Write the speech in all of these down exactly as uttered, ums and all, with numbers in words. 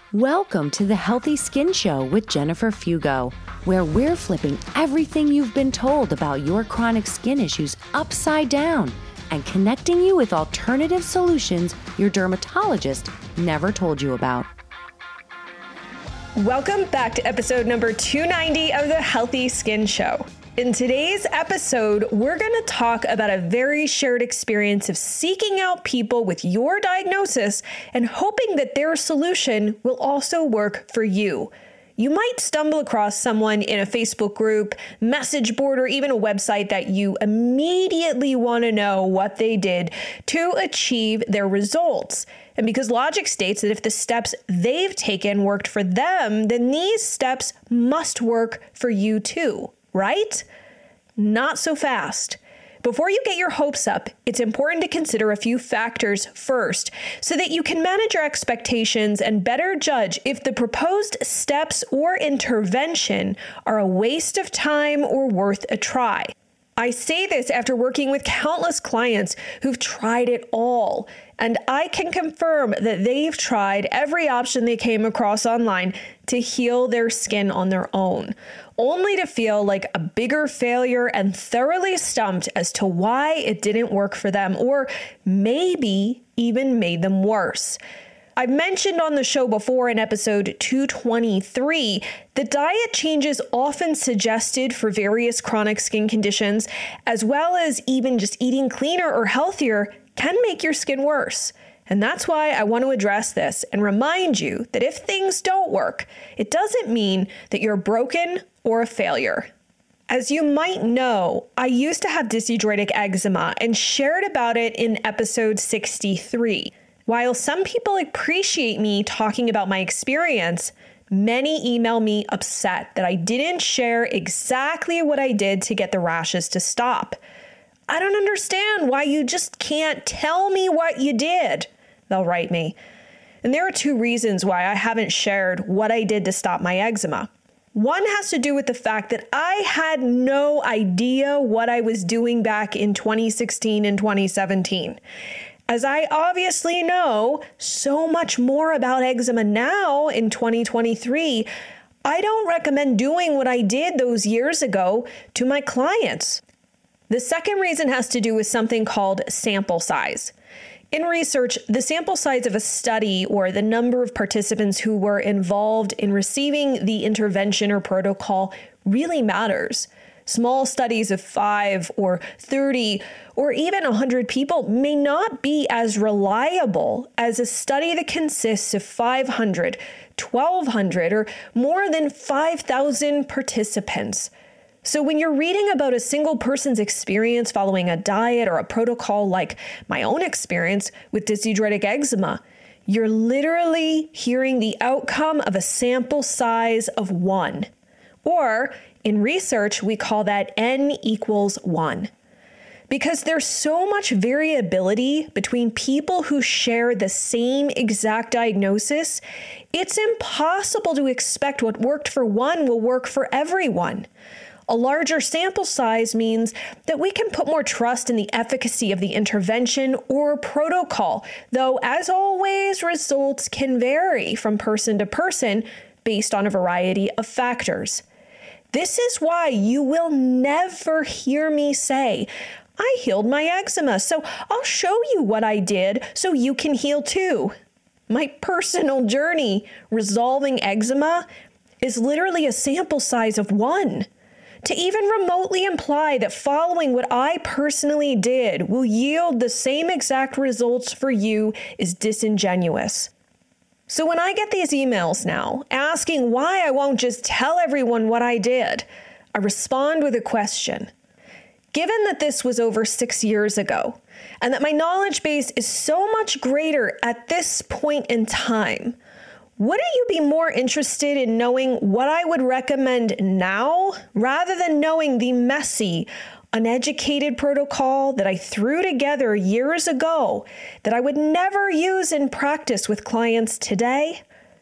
Welcome to the Healthy Skin Show with Jennifer Fugo, where we're flipping everything you've been told about your chronic skin issues upside down and connecting you with alternative solutions your dermatologist never told you about. Welcome back to episode number two ninety of the Healthy Skin Show. In today's episode, we're going to talk about a very shared experience of seeking out people with your diagnosis and hoping that their solution will also work for you. You might stumble across someone in a Facebook group, message board, or even a website that you immediately want to know what they did to achieve their results. And because logic states that if the steps they've taken worked for them, then these steps must work for you too. Right? Not so fast. Before you get your hopes up, it's important to consider a few factors first so that you can manage your expectations and better judge if the proposed steps or intervention are a waste of time or worth a try. I say this after working with countless clients who've tried it all, and I can confirm that they've tried every option they came across online to heal their skin on their own, only to feel like a bigger failure and thoroughly stumped as to why it didn't work for them, or maybe even made them worse. I've mentioned on the show before in episode two twenty-three that diet changes often suggested for various chronic skin conditions, as well as even just eating cleaner or healthier, can make your skin worse. And that's why I want to address this and remind you that if things don't work, it doesn't mean that you're broken or a failure. As you might know, I used to have dyshidrotic eczema and shared about it in episode sixty-three. While some people appreciate me talking about my experience, many email me upset that I didn't share exactly what I did to get the rashes to stop. I don't understand why you just can't tell me what you did, they'll write me. And there are two reasons why I haven't shared what I did to stop my eczema. One has to do with the fact that I had no idea what I was doing back in twenty sixteen and twenty seventeen. As I obviously know so much more about eczema now in twenty twenty-three, I don't recommend doing what I did those years ago to my clients. The second reason has to do with something called sample size. In research, the sample size of a study or the number of participants who were involved in receiving the intervention or protocol really matters. Small studies of five or thirty or even one hundred people may not be as reliable as a study that consists of five hundred, twelve hundred, or more than five thousand participants. So when you're reading about a single person's experience following a diet or a protocol like my own experience with dyshidrotic eczema, you're literally hearing the outcome of a sample size of one. Or in research, we call that N equals one. Because there's so much variability between people who share the same exact diagnosis, it's impossible to expect what worked for one will work for everyone. A larger sample size means that we can put more trust in the efficacy of the intervention or protocol, though as always, results can vary from person to person based on a variety of factors. This is why you will never hear me say, I healed my eczema, so I'll show you what I did so you can heal too. My personal journey resolving eczema is literally a sample size of one. To even remotely imply that following what I personally did will yield the same exact results for you is disingenuous. So when I get these emails now asking why I won't just tell everyone what I did, I respond with a question. Given that this was over six years ago, and that my knowledge base is so much greater at this point in time, wouldn't you be more interested in knowing what I would recommend now rather than knowing the messy, uneducated protocol that I threw together years ago that I would never use in practice with clients today?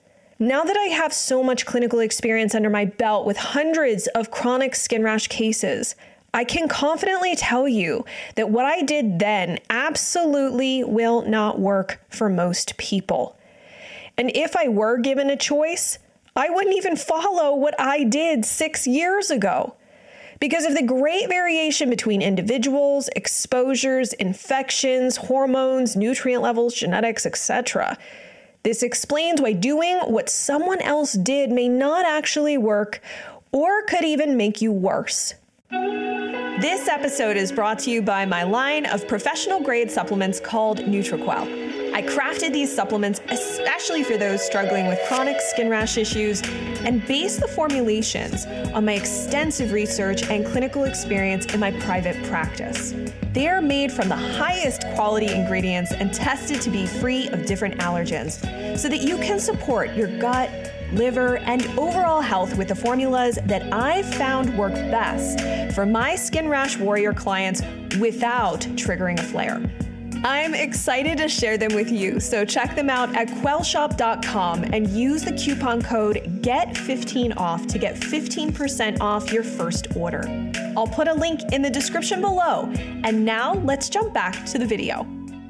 Now that I have so much clinical experience under my belt with hundreds of chronic skin rash cases, I can confidently tell you that what I did then absolutely will not work for most people. And if I were given a choice, I wouldn't even follow what I did six years ago. Because of the great variation between individuals, exposures, infections, hormones, nutrient levels, genetics, et cetera. This explains why doing what someone else did may not actually work or could even make you worse. This episode is brought to you by my line of professional grade supplements called NutriQuel. I crafted these supplements especially for those struggling with chronic skin rash issues and based the formulations on my extensive research and clinical experience in my private practice. They are made from the highest quality ingredients and tested to be free of different allergens so that you can support your gut, liver, and overall health with the formulas that I found work best for my Skin Rash Warrior clients without triggering a flare. I'm excited to share them with you, so check them out at quell shop dot com and use the coupon code get fifteen off to get fifteen percent off your first order. I'll put a link in the description below, and now let's jump back to the video.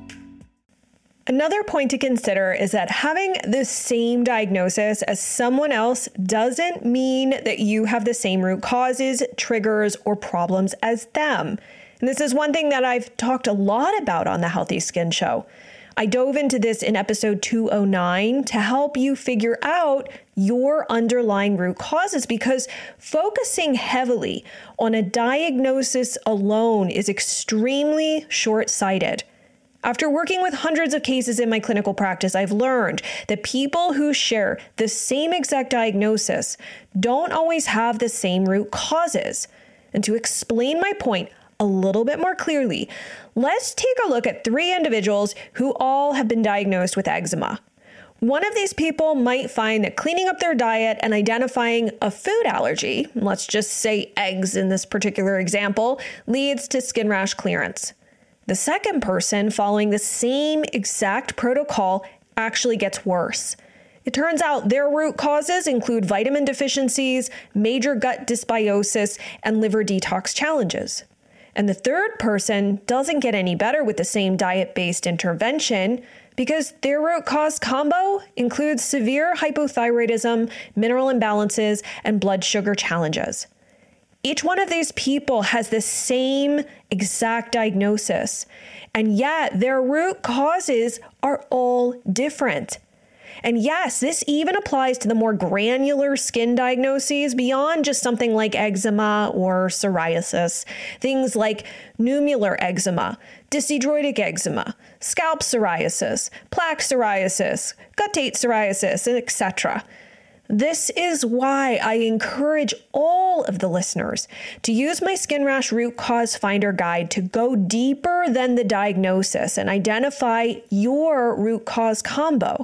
Another point to consider is that having the same diagnosis as someone else doesn't mean that you have the same root causes, triggers, or problems as them. And this is one thing that I've talked a lot about on the Healthy Skin Show. I dove into this in episode two oh nine to help you figure out your underlying root causes, because focusing heavily on a diagnosis alone is extremely short-sighted. After working with hundreds of cases in my clinical practice, I've learned that people who share the same exact diagnosis don't always have the same root causes. And to explain my point a little bit more clearly, let's take a look at three individuals who all have been diagnosed with eczema. One of these people might find that cleaning up their diet and identifying a food allergy, let's just say eggs in this particular example, leads to skin rash clearance. The second person, following the same exact protocol, actually gets worse. It turns out their root causes include vitamin deficiencies, major gut dysbiosis, and liver detox challenges. And the third person doesn't get any better with the same diet-based intervention because their root cause combo includes severe hypothyroidism, mineral imbalances, and blood sugar challenges. Each one of these people has the same exact diagnosis, and yet their root causes are all different. And yes, this even applies to the more granular skin diagnoses beyond just something like eczema or psoriasis. Things like nummular eczema, dyshidrotic eczema, scalp psoriasis, plaque psoriasis, guttate psoriasis, et cetera. This is why I encourage all of the listeners to use my Skin Rash Root Cause Finder Guide to go deeper than the diagnosis and identify your root cause combo.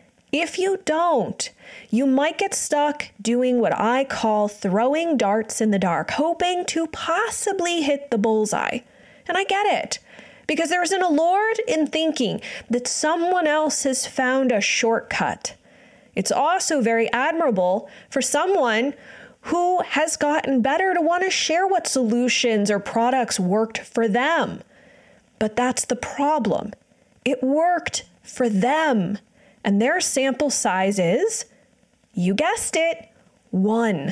If you don't, you might get stuck doing what I call throwing darts in the dark, hoping to possibly hit the bullseye. And I get it, because there's an allure in thinking that someone else has found a shortcut. It's also very admirable for someone who has gotten better to want to share what solutions or products worked for them. But that's the problem. It worked for them. And their sample size is, you guessed it, one.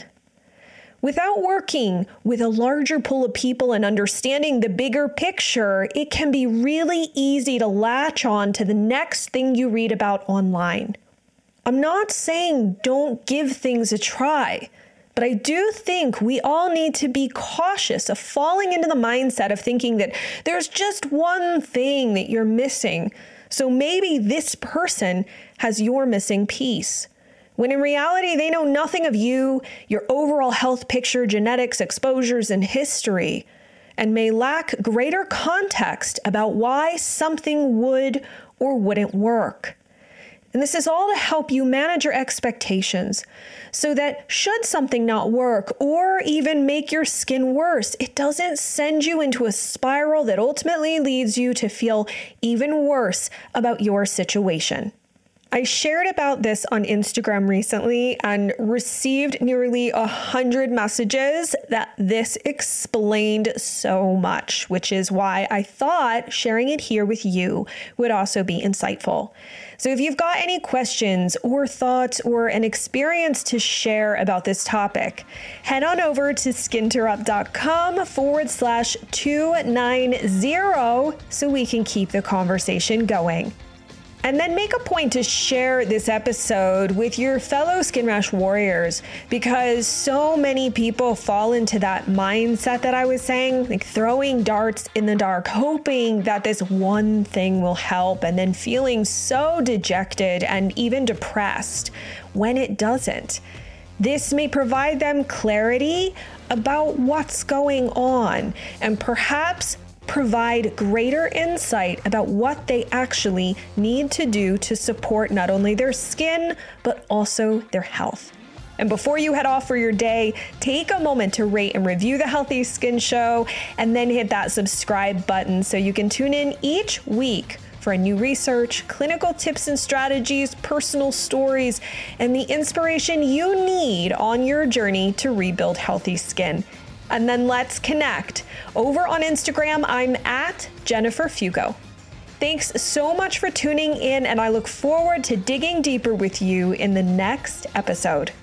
Without working with a larger pool of people and understanding the bigger picture, it can be really easy to latch on to the next thing you read about online. I'm not saying don't give things a try, but I do think we all need to be cautious of falling into the mindset of thinking that there's just one thing that you're missing. So maybe this person has your missing piece. When in reality, they know nothing of you, your overall health picture, genetics, exposures, and history, and may lack greater context about why something would or wouldn't work. And this is all to help you manage your expectations so that should something not work or even make your skin worse, it doesn't send you into a spiral that ultimately leads you to feel even worse about your situation. I shared about this on Instagram recently and received nearly a hundred messages that this explained so much, which is why I thought sharing it here with you would also be insightful. So if you've got any questions or thoughts or an experience to share about this topic, head on over to skinterrupt.com forward slash 290 so we can keep the conversation going. And then make a point to share this episode with your fellow Skin Rash warriors, because so many people fall into that mindset that I was saying, like throwing darts in the dark, hoping that this one thing will help, and then feeling so dejected and even depressed when it doesn't. This may provide them clarity about what's going on and perhaps provide greater insight about what they actually need to do to support not only their skin, but also their health. And before you head off for your day, take a moment to rate and review the Healthy Skin Show, and then hit that subscribe button so you can tune in each week for new research, clinical tips and strategies, personal stories, and the inspiration you need on your journey to rebuild healthy skin. And then let's connect. Over on Instagram, I'm at Jennifer Fugo. Thanks so much for tuning in, and I look forward to digging deeper with you in the next episode.